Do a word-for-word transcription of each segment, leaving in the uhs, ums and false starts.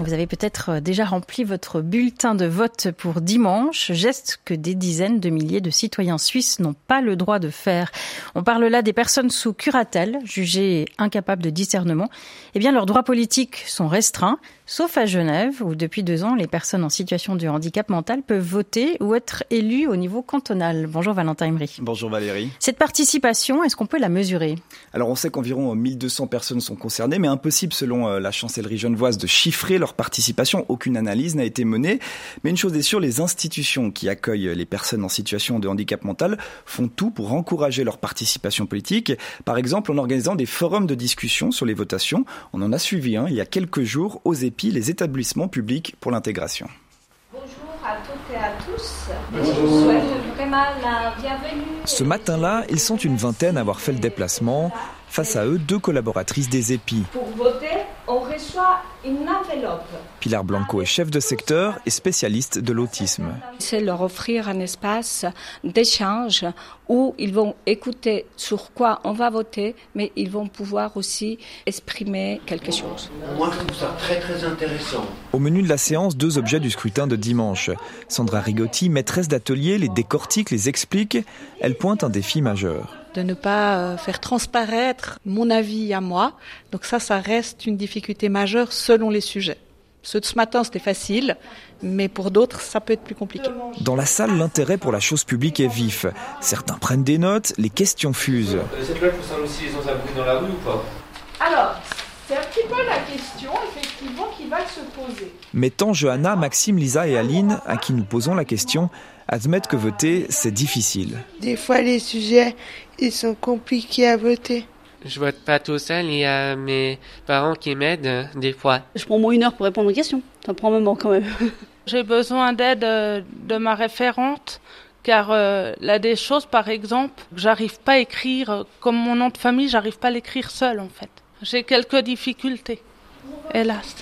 Vous avez peut-être déjà rempli votre bulletin de vote pour dimanche, geste que des dizaines de milliers de citoyens suisses n'ont pas le droit de faire. On parle là des personnes sous curatelle, jugées incapables de discernement. Eh bien, leurs droits politiques sont restreints, sauf à Genève, où depuis deux ans, les personnes en situation de handicap mental peuvent voter ou être élues au niveau cantonal. Bonjour Valentin Emery. Bonjour Valérie. Cette participation, est-ce qu'on peut la mesurer ? Alors on sait qu'environ mille deux cents personnes sont concernées, mais impossible selon la chancellerie genevoise de chiffrer leur participation. Aucune analyse n'a été menée. Mais une chose est sûre, les institutions qui accueillent les personnes en situation de handicap mental font tout pour encourager leur participation politique. Par exemple, en organisant des forums de discussion sur les votations. On en a suivi un il y a quelques jours aux E P I, les établissements publics pour l'intégration. Bonjour à toutes et à tous. Je vous souhaite vraiment la bienvenue. Ce matin-là, ils sont une vingtaine à avoir fait le déplacement. Face à eux, deux collaboratrices des E P I. Pour voter, on reçoit une enveloppe. Pilar Blanco est chef de secteur et spécialiste de l'autisme. C'est leur offrir un espace d'échange où ils vont écouter sur quoi on va voter, mais ils vont pouvoir aussi exprimer quelque chose. Moi, je trouve ça très très intéressant. Au menu de la séance, deux objets du scrutin de dimanche. Sandra Rigotti, maîtresse d'atelier, les décortique, les explique. Elle pointe un défi majeur. De ne pas faire transparaître mon avis à moi. Donc ça, ça reste une difficulté majeure selon les sujets. Ceux de ce matin, c'était facile, mais pour d'autres, ça peut être plus compliqué. Dans la salle, l'intérêt pour la chose publique est vif. Certains prennent des notes, les questions fusent. Cette loi concerne aussi les sans-abri dans la rue ou pas ? Alors, c'est un petit peu la question, effectivement, qui va se poser. Mais tant Johanna, Maxime, Lisa et Aline, à qui nous posons la question, admettent que voter, c'est difficile. Des fois, les sujets, ils sont compliqués à voter. Je vote pas tout seul, il y a mes parents qui m'aident euh, des fois. Je prends au moins une heure pour répondre aux questions. Ça prend un moment quand même. J'ai besoin d'aide euh, de ma référente, car euh, là des choses, par exemple, que j'arrive pas à écrire, euh, comme mon nom de famille, j'arrive pas à l'écrire seule en fait. J'ai quelques difficultés, hélas.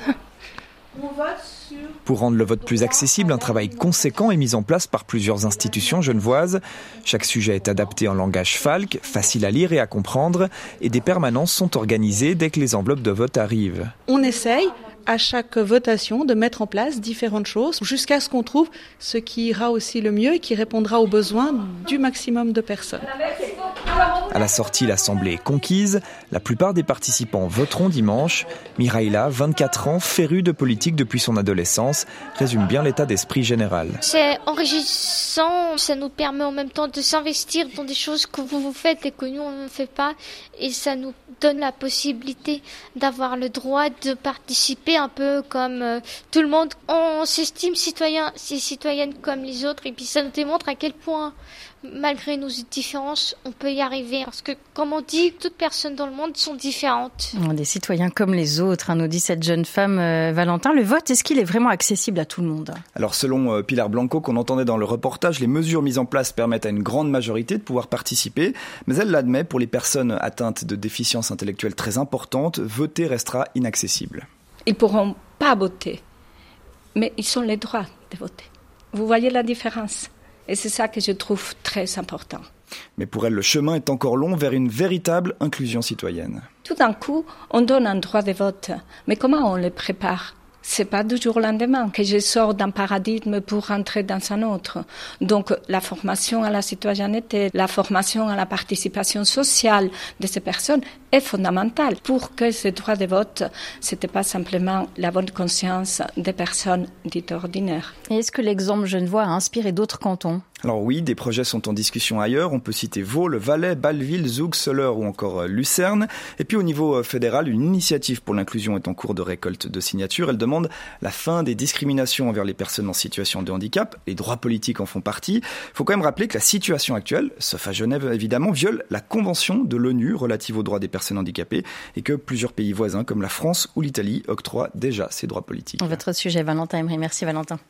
On vote sur... Pour rendre le vote plus accessible, un travail conséquent est mis en place par plusieurs institutions genevoises. Chaque sujet est adapté en langage falque, facile à lire et à comprendre, et des permanences sont organisées dès que les enveloppes de vote arrivent. On essaye à chaque votation de mettre en place différentes choses jusqu'à ce qu'on trouve ce qui ira aussi le mieux et qui répondra aux besoins du maximum de personnes. À la sortie, l'Assemblée est conquise. La plupart des participants voteront dimanche. Miraïla, vingt-quatre ans, férue de politique depuis son adolescence, résume bien l'état d'esprit général. C'est enrichissant, ça nous permet en même temps de s'investir dans des choses que vous vous faites et que nous on ne fait pas. Et ça nous donne la possibilité d'avoir le droit de participer un peu comme euh, tout le monde. On s'estime citoyen et citoyenne comme les autres et puis ça nous démontre à quel point, malgré nos différences, on peut y arriver. Parce que, comme on dit, toutes personnes dans le monde sont différentes. Des citoyens comme les autres, hein, nous dit cette jeune femme. Euh, Valentin, le vote, est-ce qu'il est vraiment accessible à tout le monde ? Alors selon euh, Pilar Blanco, qu'on entendait dans le reportage, les mesures mises en place permettent à une grande majorité de pouvoir participer. Mais elle l'admet, pour les personnes atteintes de déficiences intellectuelles très importantes, voter restera inaccessible. Ils ne pourront pas voter, mais ils ont le droit de voter. Vous voyez la différence ? Et c'est ça que je trouve très important. Mais pour elle, le chemin est encore long vers une véritable inclusion citoyenne. Tout d'un coup, on donne un droit de vote. Mais comment on le prépare ? C'est pas du jour au lendemain que je sors d'un paradigme pour rentrer dans un autre. Donc, la formation à la citoyenneté, la formation à la participation sociale de ces personnes est fondamentale pour que ce droit de vote, c'était pas simplement la bonne conscience des personnes dites ordinaires. Et est-ce que l'exemple genevois a inspiré d'autres cantons ? Alors oui, des projets sont en discussion ailleurs. On peut citer Vaud, le Valais, Bâle-Ville, Zoug, Soleure ou encore Lucerne. Et puis au niveau fédéral, une initiative pour l'inclusion est en cours de récolte de signatures. Elle demande la fin des discriminations envers les personnes en situation de handicap. Les droits politiques en font partie. Il faut quand même rappeler que la situation actuelle, sauf à Genève évidemment, viole la Convention de l'ONU relative aux droits des personnes handicapées et que plusieurs pays voisins comme la France ou l'Italie octroient déjà ces droits politiques. Votre sujet, Valentin Emery. Merci Valentin.